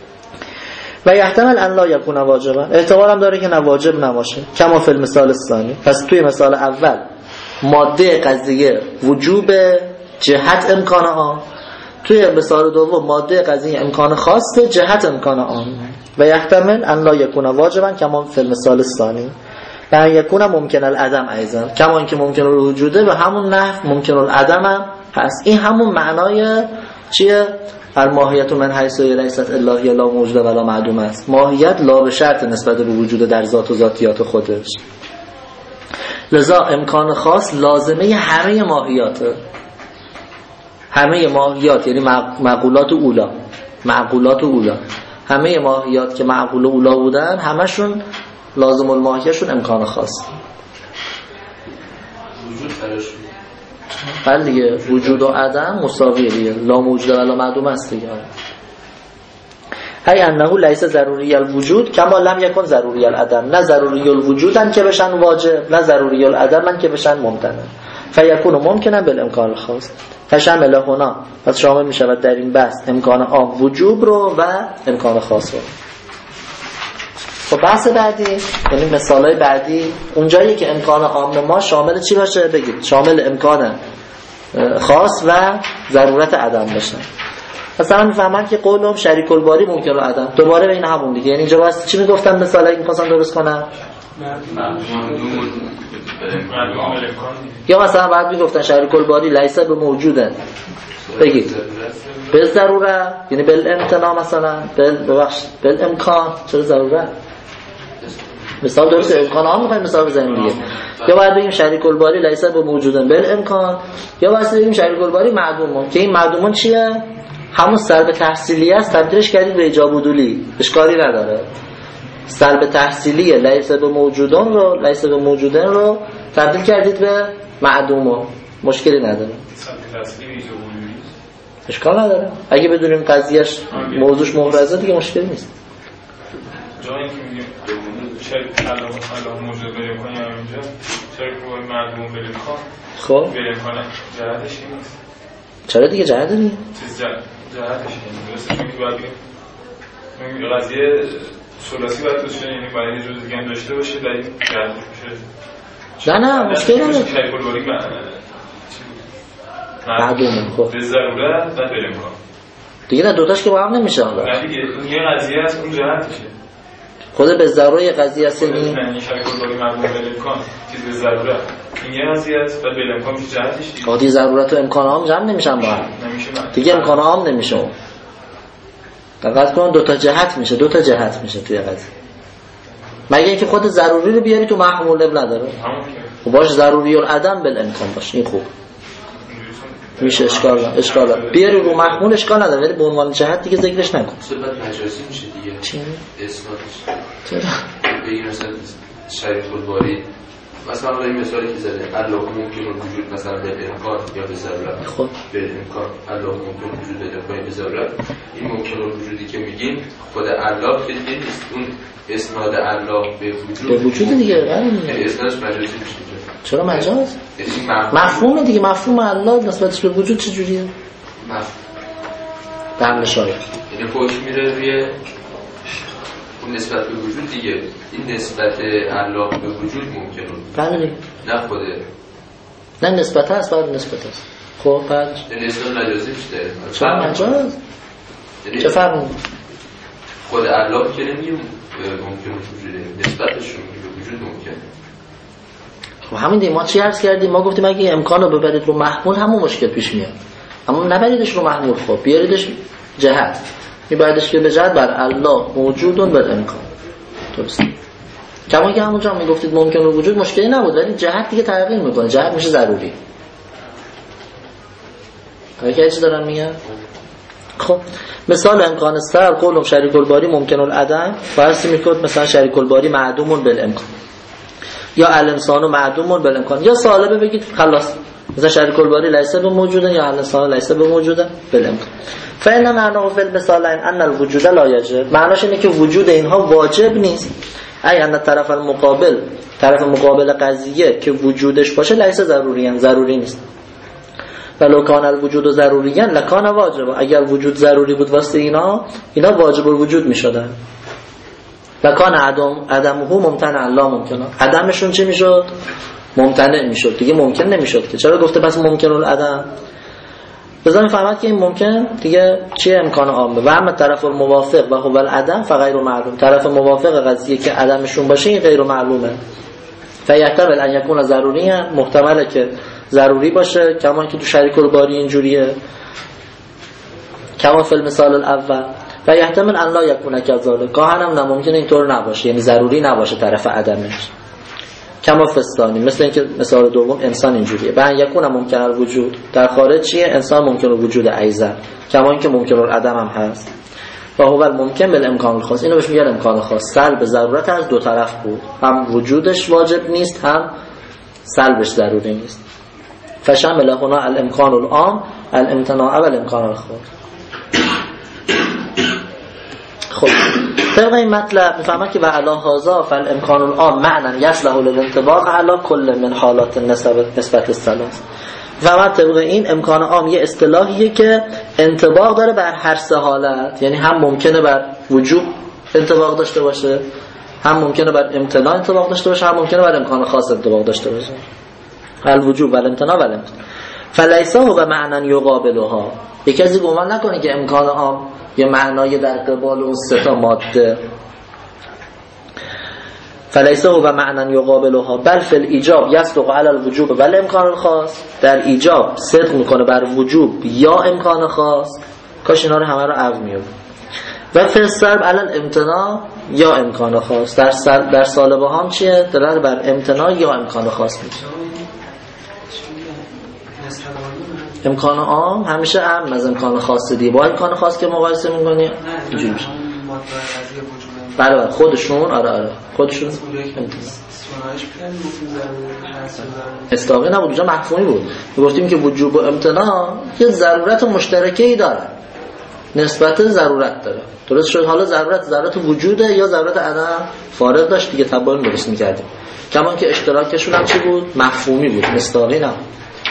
و یحتمل ان لا یکون واجبا، احتمال هم داره که نه واجب نباشه، کما فی المثال الثانی. پس توی مثال اول ماده قضیه وجوب جهت امکان عام، توی مثال دوم ماده قضیه امکان خاصه جهت امکان عام. و یحتمل ان لا یکون واجبا کما فی المثال الثانی و ان یکون ممکن العدم ایضا، کما اینکه ممکن الوجوده و همون نحو ممکن العدم هم هست. این همون معنای چیه؟ الماهیت من حیث لیست الا هی لا موجود ولا معدوم است. ماهیت لا به شرط نسبت به وجود در ذات و ذاتیات خودش. لذا امکان خاص لازمه همه ماهیاته، همه ماهیات یعنی معقولات اولا، معقولات اولا همه ماهیات که معقول اولا بودن همشون لازم الماهیشون امکان خاص. وجود فرشون بله دیگه، وجود و عدم مساویه دیگه، لا موجود ولا معدوم است دیگه. ای انه لیس ضروری الوجود کما لم یکن ضروری العدم، نه ضروری الوجودن که بشن واجب، نه ضروری العدمن که بشن ممتنع. فیکون ممکنن بالامکان الخاص فشمل هنا، پس شامل می شود در این بحث امکان عام وجوب رو و امکان خاص رو. خب بحث بعدی یعنی مثالای بعدی اونجایی که امکان عام ما شامل چی باشه؟ بگید شامل امکان خاص و ضرورت عدم باشه. مثلا میفهمن که قولم شریک الباری ممکن و عدم، دوباره بین همون دیگه. یعنی اینجا واسه چی میگفتن مثالی می‌خواستن درست کنن؟ یا مثلا بعد میگفتن شریک الباری لیس به موجودن، بگید به ضرورت یعنی بالامتناع، مثلا ببخش بالامکان، چرا ضرورت؟ مثال درست امکان عام میخوایم مثال بزنیم دیگه. یا باید بگیم شریک الباری لیس به موجودن بالامکان، یا باید بگیم شریک الباری معدومون، که این معدومون چیه؟ همون سلب تحصیلی است، تبدیلش کردید به ایجاب ودولی، اشکالی نداره. سلب تحصیلی لیس به موجودن رو لیس به موجودن رو تبدیل کردید به معدومون، مشکلی نداره، سلب تحصیلی ایجاب ودولی اشکال نداره. اگه بدونیم قضیهش موضوعش محرزه دیگه مشکلی نیست. جایی که میگیم شریک الله الله موجود بریم کنیم اینجا شریک رو معدوم بریم کن، خب بریم کنم جهتش این نیست. چرا دیگه جهت داری؟ چیز جهتش این نیست، چون که باید بگیم قضیه ثلاثی باید باشه، یعنی باید یه جز دیگه هم داشته باشه و این جهتش میشه نه نه مشکلی نداره. شریک الباری معدوم خب به ضرورت و به امکان دیگه نه دوتاش که با هم نمیشه حالا. نه دیگه یه قضیه هست اون جهتشه. خود به ضرورت یه قضیه هست این یعنی شریک الباری معدوم به امکان چیز به ضرورت این یه قضیه است و به امکان میشه جهتش دیگه. عادی ضرورت و امکان عام جمع نمیشن با هم. نمیشه دیگه امکان عام نمیشه. دقت کن دو تا جهت میشه دو تا جهت میشه توی قضیه. مگه اینکه خود ضروری رو بیاری تو محمول اب نداره. خب باش ضروری العدم بالامکان باش این خوب. میشه اشکال نه اشکال بیاری رو محمول اشکال نداره ولی به عنوان جهت دیگه ذکرش نکن. صورت مجازی میشه دیگه. چی؟ اسمش. چرا؟ بگیر مثلا شریک الباری مثلا این مثالی که زده الله ممکن وجود مثلا به امکان یا به ضرورت. خب به امکان الله ممکن وجود به امکان به ضرورت این ممکن وجودی که میگیم خود الله که نیست اون اسناد الله به وجود به وجود دیگه یعنی اسنادش مجازی میشه. چرا مجاز؟ مفهومه دیگه مفهوم الله نسبتش به وجود چجوریه؟ مفهوم در شاید یعنی حکم میره روی اون نسبت به وجود دیگه این نسبت الله به وجود ممکنه بله نه خود نه نسبت هست بعد نسبت هست خب بعد یعنی اسناد مجازی میشه چرا مجاز؟ چه فرق خود الله که نمیگیم ممکنه وجوده نسبتشون به وجود ممکنه. خب همین دیگه ما چی عرض کردیم ما گفتیم اگه امکان رو ببرید رو محمول همون مشکل پیش میاد اما نبریدش رو محمول خب بیاریدش جهت میبریدش که به جهت بر الله موجودون بر امکان درست کما که همونجا هم میگفتید ممکن رو وجود مشکلی نبود ولی جهت دیگه تغییر میکنه جهت میشه ضروری اگه چی دارم میگم خب مثال امکان سر قولم شریک الباری ممکن العدم فرض میکنید مثلا شریک الباری معدوم بالامکان یا الانسان معدوم بالامکان یا سالبه بگید خلاص مثلا شریک الباری لیس به موجوده یا الانسان لیس به موجوده بالامکان فإن معناه فی المثالین ان الوجود لا یجب معناش اینه که وجود اینها واجب نیست ای ان طرف المقابل طرف مقابل قضیه که وجودش باشه لیس ضروریان ضروری نیست ولو کان الوجود ضروریا لکان واجب اگر وجود ضروری بود واسه اینا اینا واجب الوجود میشدن لکان عدم عدمه ممتنع لا ممکنه عدمشون چی میشد ممتنع میشد دیگه ممکن نمیشد که چرا گفته بس ممکن العدم بذاریم فهمت که این ممکن دیگه چیه امکان عامه و اما طرف الموافق و هو العدم فغیر معلوم طرف موافق قضیه که عدمشون باشه این غیر معلومه فیحتمل ان یکون ضروری هم محتمله که ضروری باشه کما که تو شریک الباری اینجوریه کما فی المثال الاول و یحتمل ان لا یکون کذالک گاهن هم ممکنه اینطور نباشه یعنی ضروری نباشه طرف عدمش کما فستانی مثل اینکه مثال دوم انسان اینجوریه و ان یکون ممکن الوجود در خارج چیه انسان ممکن الوجود ایضا کما اینکه ممکن العدم هم هست و هو الممکن بالامکان الخاص اینو بهش میگن امکان خاص سلب ضرورت از دو طرف بود هم وجودش واجب نیست هم سلبش ضروری نیست فشمل هنا الامکان العام الامتناع و الامکان الخاص خب طبق این مطلب میفهمم که و علی هذا فالامکان العام معنی یصلح للانطباق علی کل من حالات نسبت نسبت الثلاث فهمت طبق این امکان عام یه اصطلاحیه که انطباق داره بر هر سه حالت یعنی هم ممکنه بر وجوب انطباق داشته باشه هم ممکنه بر امتناع انطباق داشته باشه هم ممکنه بر امکان خاص انطباق داشته باشه الوجوب و الامتناع و الامتناع فلیسا هو معنی یقابلها یکی از گمان نکنه که امکان عام یه معنای در قبال اون سه تا ماده فلیسا هو معنی یقابلها بل فی الایجاب یصدق علی الوجوب و الامکان الخاص در ایجاب صدق میکنه بر وجوب یا امکان خاص کاش اینا رو همه رو عقل میاد و فی السلب علی الامتناع یا امکان خاص در سل... در سالبه هم چیه دلالت بر امتناع یا امکان خاص میشه امکان عام همیشه عام از امکان خاص دیگه با امکان خاص که مقایسه می‌کنی اینجوری میشه بله بله خودشون آره آره خودشون استاقی نبود اونجا مفهومی بود گفتیم که وجوب و امتناع یه ضرورت مشترکه‌ای داره نسبت ضرورت داره درست شد حالا ضرورت ضرورت وجوده یا ضرورت عدم فارغ داشت دیگه تباین درست می‌کردیم کما که اشتراکشون هم چی بود مفهومی بود استاقی نبود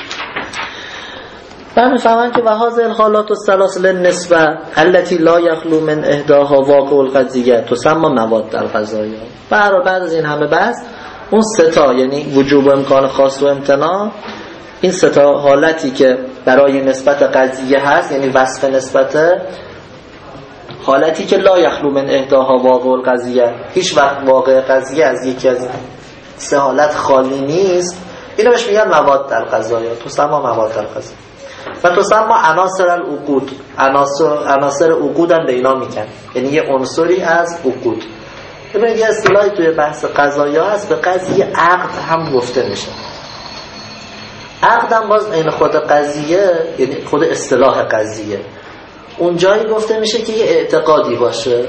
فهمن که وهذه الحالات الثلاث للنسبه التي لا يخلو من احداها واقع القضیه تسمى مواد القضايا برای بعد از این همه بحث اون سه تا یعنی وجوب و امکان خاص و امتناع، این سه تا حالتی که برای نسبت قضیه هست، یعنی وصف نسبته، حالتی که لا یخلو من احداها واقع القضیه، هیچ وقت واقع قضیه از یکی از سه حالت خالی نیست، اینو بهش میگن مواد القضایا، تسمى مواد القضایا و تسمى عناصر العقود. عناصر عناصر عقود هم به اینا میگن، یعنی یه عنصری از عقود. ببینید یه اصطلاحی توی بحث قضایا هست، به قضیه عقد هم گفته میشه. عقد هم باز این خود قضیه، یعنی خود اصطلاح قضیه، اون جایی گفته میشه که یه اعتقادی باشه.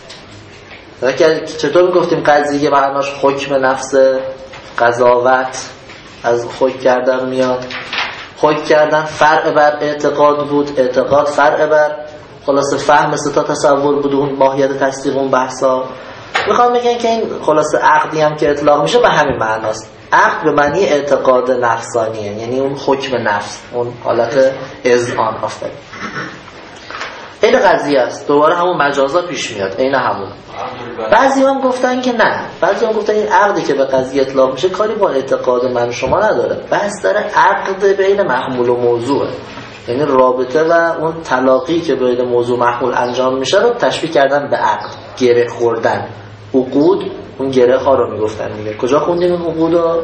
چطور گفتیم قضیه معناش حکم نفس، قضاوت از حکم کردن میاد، حکم کردن فرع بر اعتقاد بود، اعتقاد فرع بر خلاصه فهم ستا تصور بود، اون ماهیت تصدیق اون بحثا. میخوام بگن که این خلاصه عقدی هم که اطلاق میشه به همین معناست. عقد به معنی اعتقاد نفسانیه، یعنی اون حکم نفس، اون حالت اذعان. آفرین. این قضیه است، دوباره همون مجازا پیش میاد، این همون. بعضی هم گفتن که نه، بعضی هم گفتن این عقدی که به قضیه اطلاق میشه کاری با اعتقاد من شما نداره، بس داره عقد بین محمول و موضوعه، یعنی رابطه و اون تلاقی که بین موضوع محمول انجام میشه رو تشبیه کردن به عقد، گره خوردن. عقود اون گره ها رو میگفتن دیگه. کجا خوندیم اون عقود رو؟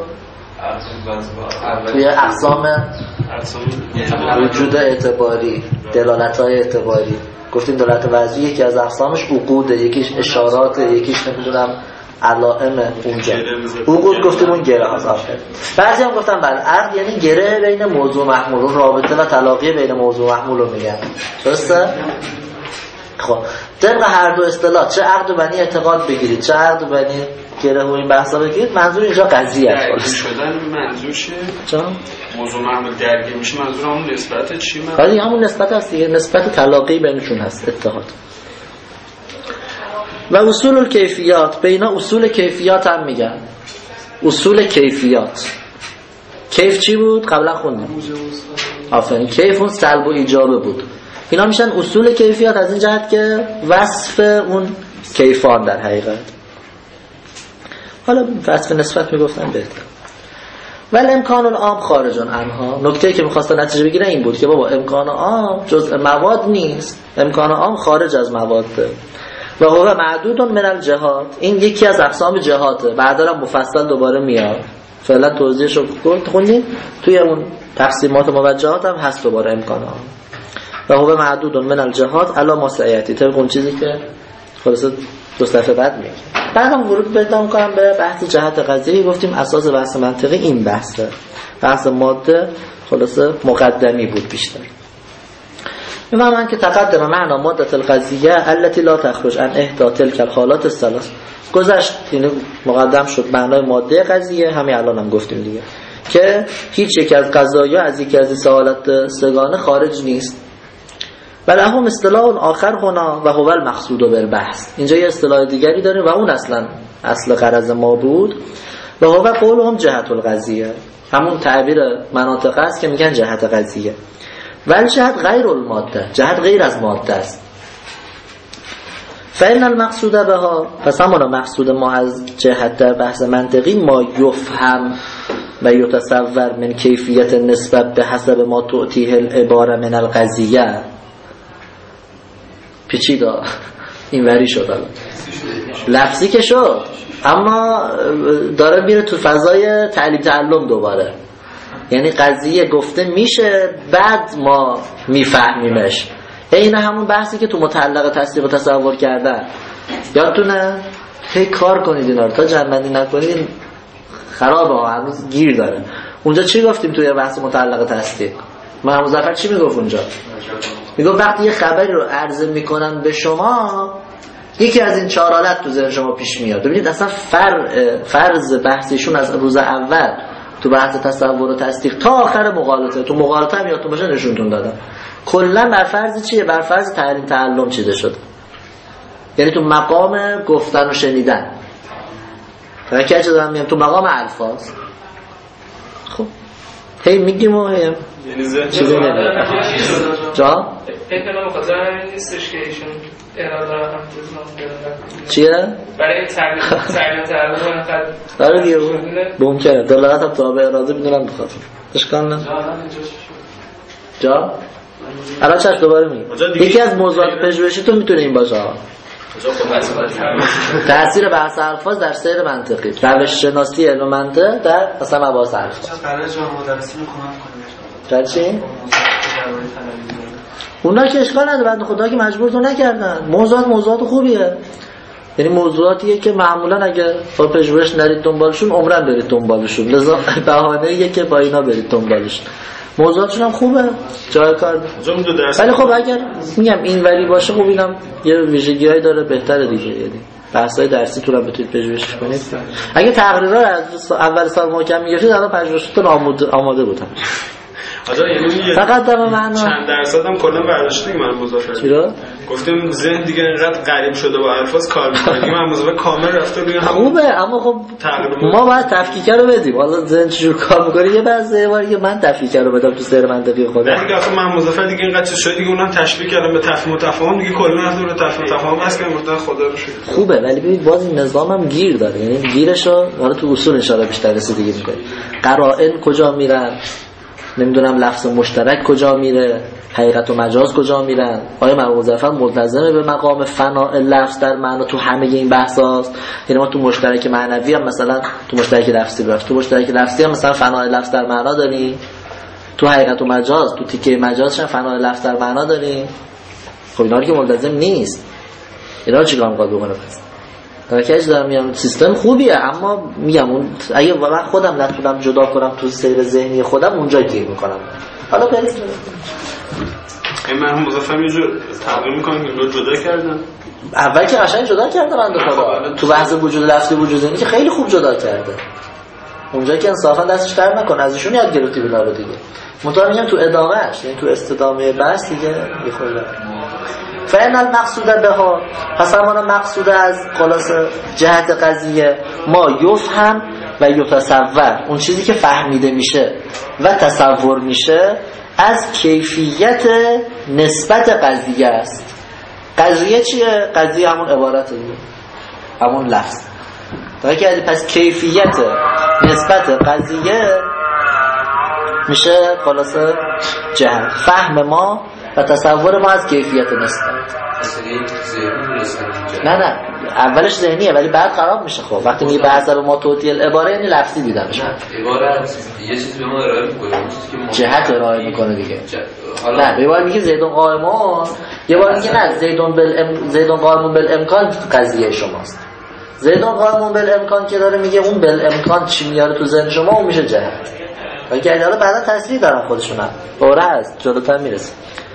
توی اقسام وجود اعتباری، دلالت های اعتباری گفتیم. دلالت وضعی یکی از اقسامش عقوده، یکیش اشارات، یکیش نمیدونم علائم اونجا. عقود گفتیم اون گره هاست. بعضی هم گفتن بله عقد یعنی گره بین موضوع محمول، اون رابطه و تلاقی بین موضوع محمول رو میگن. درسته؟ خب طبق هر دو اصطلاح، چه عقد و بنی اعتقاد بگیرید، چه عقد و بنی گره و این بحثا بگیرید، منظور اینجا قضیه است. درگیر شدن منظور چیه؟ چه؟ موضوع محمول درگیر میشه، منظور همون نسبت چی؟ ولی همون نسبت هست دیگه، نسبت تلاقی بینشون هست، اتحاد. و اصول الکیفیات، به اینا اصول کیفیات هم میگن. اصول کیفیات، کیف چی بود؟ قبلا خوندیم. آفرین. کیف اون سلب و ایجابه بود. اینا میشن اصول کیفیات از این جهت که وصف اون کیفان در حقیقت. حالا وصف نسبت میگفتن بهتر. ولی امکان العام خارج عنها. نکته‌ای که می‌خواستن نتیجه بگیرن این بود که بابا امکان عام جزء مواد نیست، امکان عام خارج از مواده. و هو معدود من الجهات، این یکی از اقسام جهاته. بعدا مفصل دوباره میاد، فعلا توضیحش رو خوندیم. توی اون تقسیمات موجهات هم هست دوباره امکان عام. و هو معدود من الجهات علی ما سیاتی، طبق اون چیزی که خلاصه دو صفحه بعد میگه. بعدم ورود پیدا می‌کنم به بحث جهت قضیه. گفتیم اساس بحث منطقی این بحثه، بحث ماده خلاصه مقدمی بود بیشتر. می‌فهمن که تقدم معنا ماده القضیه التي لا تخرج عن احدى تلك الحالات الثلاث. گذشت، یعنی مقدم شد معنای ماده قضیه، همین الان هم گفتیم دیگه، که هیچ یک از قضایا از یکی از این حالات سگانه خارج نیست. ولی هم اصطلاح آخر هنا و هو المقصود بالبحث. اینجا یه اصطلاح دیگری داریم و اون اصلا اصل غرض ما بود. و هو قولهم جهت القضیه، همون تعبیر مناطق است که میگن جهت قضیه. ولی جهت غیر الماده، جهت غیر از ماده است. فإن المقصود بها، پس همون مقصود ما از جهت در بحث منطقی ما یفهم و یتصور من کیفیت نسبت به حسب ما تعطیه العباره من القضیه. پیچیده این وری شد، الان لفظی که شد اما داره میره تو فضای تعلیم تعلم دوباره. یعنی قضیه گفته میشه بعد ما میفهمیمش. این همون بحثی که تو متعلق تصدیق و تصور کردن یادتونه؟ هی کار کنید اینا رو، تا جمع‌بندی نکنید خرابه ها، هنوز گیر داره. اونجا چی گفتیم توی بحث متعلق تصدیق؟ محمود ظفر چی میگفت اونجا؟ میگفت وقتی یه خبری رو عرضه میکنن به شما، یکی از این چهار حالت تو ذهن شما پیش میاد. ببینید اصلا فر فرض بحثشون از روز اول تو بحث تصور و تصدیق تا آخر مغالطه، تو مغالطه هم یادتون باشه نشونتون دادم کلا بر فرض چیه؟ بر فرض تعلیم تعلم چیده شده، یعنی تو مقام گفتن و شنیدن. فکر چه دارم میگم؟ تو مقام الفاظ. خب هی میگیم و هی یعنی ذهن چیزی نمیاد. جا فکر کنم بخاطر همین نیستش که ایشون اراده هم چیه؟ برای تعلیم تعلیم تعلیم انقدر داره دیگه ممکنه دلالت هم تابع اراده میدونم بخاطر اشکال نه. جا الان چش دوباره میگم یکی از موضوعات پژوهشی تو میتونه این باشه تأثیر بحث الفاظ در سیر منطقی، روش شناسی علم منطق در مثلا مباحث الفاظ. برای جامعه مدرسین کمک در کنه. چی؟ اونا که اشکال نداره، بنده خدا که مجبور تو نکردن. موضوعات موضوعات خوبیه، یعنی موضوعاتیه که معمولا اگه با پژوهش نرید دنبالشون عمرن برید دنبالشون، لذا بهانه‌ایه که با اینا برید دنبالشون. موضوعاتشون هم خوبه، جای کار. ولی خب اگر میگم این ولی باشه خب اینم یه ویژگی‌هایی داره بهتره دیگه، یعنی بحث‌های درسی تو رو بتونید پژوهش کنید. اگه تقریرا از اول سال محکم می‌گرفتید الان پژوهشتون آماده آماده بودن. آجا یعنی فقط در معنا چند درصد هم کلا برداشتی من مضافه چرا گفتم ذهن دیگه اینقدر قریب شده با الفاظ کار می‌کنه من مضافه کامل رفته روی هم خوبه، اما خب ما باید تفکیک رو بدیم. حالا ذهن چجور کار می‌کنه یه بعضی بار من تفکیک رو بدم تو سیر منطقی خودم. دیگه اصلا من مضافه دیگه اینقدر چیز شد دیگه اونم تشبیه کردم به تفهیم و تفاهم دیگه کلا رفته رو تفهیم و تفاهم هست که گفتن خدا رو شکر. خوبه ولی ببین باز این نظامم گیر داره، یعنی گیرشو حالا تو اصول ان شاءالله بیشتر رسیدگی می‌کنه. قرائن کجا میرن، نمیدونم لفظ مشترک کجا میره، حقیقت و مجاز کجا میرن، آیا مرحوم مظفر ملتزمه به مقام فناء لفظ در معنا تو همه این بحثاست؟ یعنی ما تو مشترک معنوی هم مثلا تو مشترک لفظی برفت تو مشترک لفظی هم مثلا فناء لفظ در معنا داریم، تو حقیقت و مجاز تو تیکه مجازش هم فناء لفظ در معنا داریم. خب اینا رو که ملتزم نیست، اینا رو چیکار می‌خواد بکنه؟ پس در کج دارم میگم سیستم خوبیه، اما میگم اون اگه من خودم نتونم جدا کنم تو سیر ذهنی خودم اونجا گیر میکنم. حالا برید این مرحوم مظفر یه جور تغییر میکنن که رو جدا کردن. اول که قشنگ جدا کرده بنده خدا تو بحث وجود لفظی وجود ذهنی که خیلی خوب جدا کرده. اونجا که انصافا دستش در نکن، از ایشون یاد گرفتی بنا رو دیگه. مطمئن میگم تو ادامهش، یعنی تو استدامه بحث دیگه میخوره. فعلا المقصود به ها، پس همانا مقصود از خلاص جهت قضیه ما یفهم و یتصور، اون چیزی که فهمیده میشه و تصور میشه از کیفیت نسبت قضیه است. قضیه چیه؟ قضیه همون عبارت دیگه، همون لفظ. تا که پس کیفیت نسبت قضیه میشه خلاص جهت فهم ما و تصور ما از کیفیت نسبت. نه نه اولش ذهنیه ولی بعد خراب میشه. خب وقتی میگه بحث رو ما توطیه العباره یعنی لفظی دیدن میشه. عبارت یه چیزی به ما ارائه میکنه، جهت ارائه میکنه دیگه. نه یه بار میگه زیدون قائمون، یه بار میگه نه زیدون بال زیدون قائمون بالامکان قضیه شماست. زیدون قائمون بالامکان که داره میگه اون بالامکان چی میاره تو ذهن شما اون میشه جهت. و که حالا بعدا تصریح دارن خودشون هم دوره است جلوتر میرسه.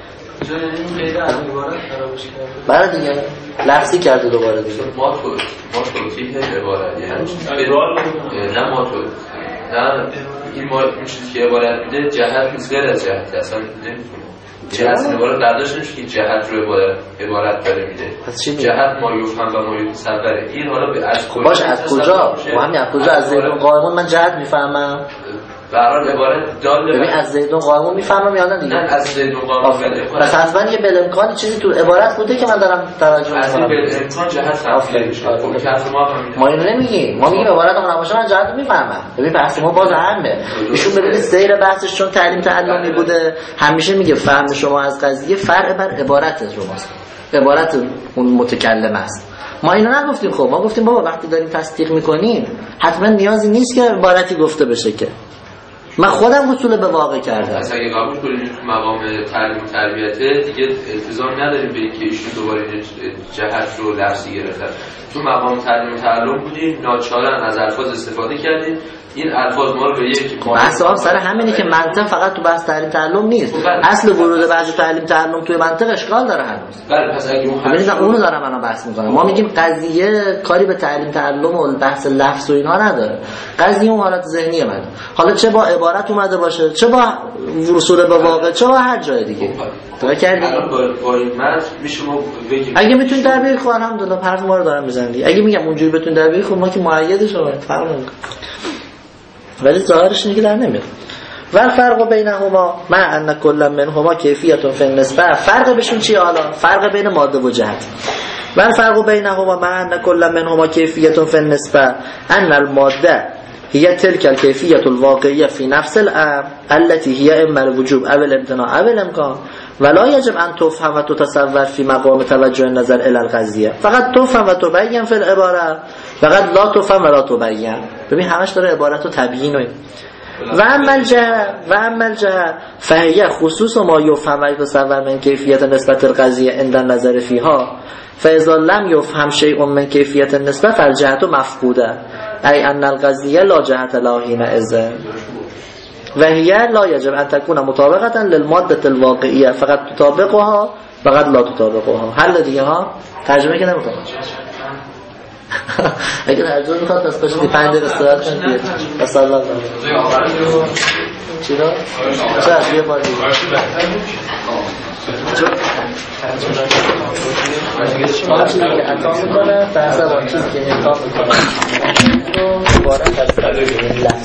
برای دیگه لفظی کرده دوباره دیگه ما تو ما توضیح عبارت یعنی نه ما تو نه این ما این چیزی که عبارت میده جهت نیست، غیر از جهت اصلا نمیتونه جهت عبارت برداشت نمیشه که جهت رو عبارت عبارت داره میده. جهت ما یفهم و ما یتصوره. این حالا به از کجا باشه از کجا و همین از کجا از زیدون قائمون من جهت میفهمم. برای عبارت دال ببین از زیدون قائمون میفهمم یا نه دیگه؟ نه از زیدون قائمون پس حتما یه بالامکان چیزی تو عبارت بوده که من دارم توجه از میکنم. بالامکان جهت تفسیر میشه. ما اینو نمیگیم، ما میگیم عبارت اون نباشه من جهت رو میفهمم. ببین بحث ما باز همه ایشون ببینید سیر بحثش چون تعلیم تعلمی بوده همیشه میگه فهم شما از قضیه فرع بر عبارت شماست، عبارت اون متکلم است. ما اینو نگفتیم. خب ما گفتیم بابا وقتی داریم تصدیق میکنیم حتما نیازی نیست که عبارتی گفته بشه که من خودم وصول به واقع کردم. اصلا اگه قبول کنیم تو مقام تعلیم و تربیته دیگه التزام نداریم به اینکه ایشون دوباره جهت رو لفظی گرفتن. تو مقام تعلیم و تعلم بودیم ناچارن از الفاظ استفاده کردیم. این الفاظ ما رو به یک بحث هم سر همینه که منطق فقط تو بحث تعلیم تعلم نیست. اصل ورود بحث تعلیم تعلم توی منطق اشکال داره هنوز. بله پس اگه اون ببینید اونو دارم من بحث میکنم. ما میگیم قضیه کاری به تعلیم تعلم و بحث لفظ و اینا نداره. قضیه اون حالت ذهنی من. حالا چه با عبارت اومده باشه، چه با وصول به واقع، چه با هر جای دیگه. تو کردی الان با با این متن میشه ما بگیم اگه میتونید در بیارید خب الحمدلله حرف ما رو دارم میزنید. اگه میگم اونجوری بتون در بیارید خب ما که مؤیدش رو فرق نمیکنه. ولی ظاهرش اینه که در نمیاد. و الفرق بینهما مع ان کل منهما کیفیت فی النسبه. فرق بهشون چیه حالا؟ فرق بین ماده و جهت. و الفرق بینهما مع ان کل منهما کیفیت فی النسبه ان الماده هي تلك الكيفية الواقعية في نفس الأمر التي هي إما الوجوب أو الامتناع أو الإمكان ولا يجب أن تفهم وتتصور في مقام توجه النظر إلى القضية. فقط تفهم وتبين في العبارة، فقط لا تفهم ولا تبين. ببین همش داره عبارت رو تبیین و و اما الجهة و اما الجهة فهي خصوص ما يفهم ويتصور من كيفية نسبة القضية عند النظر فيها فإذا لم يفهم شيء من كيفية النسبة فالجهة مفقودة أي أن القضية لا جهة له حينئذ وهي لا يجب أن تكون مطابقة للمادة الواقعية فقط تطابقها فقط لا تطابقها. حل دیگه ها ترجمه که نمی‌کنم. اگه ترجمه می‌خواد پس بشه پنج دقیقه استراحت کنید. بس الله چی رو؟ چه یه بار دیگه. آن چیزی که عطا میکنه فرض آن چیزی که انعطاف میکنه رو دوباره تذکر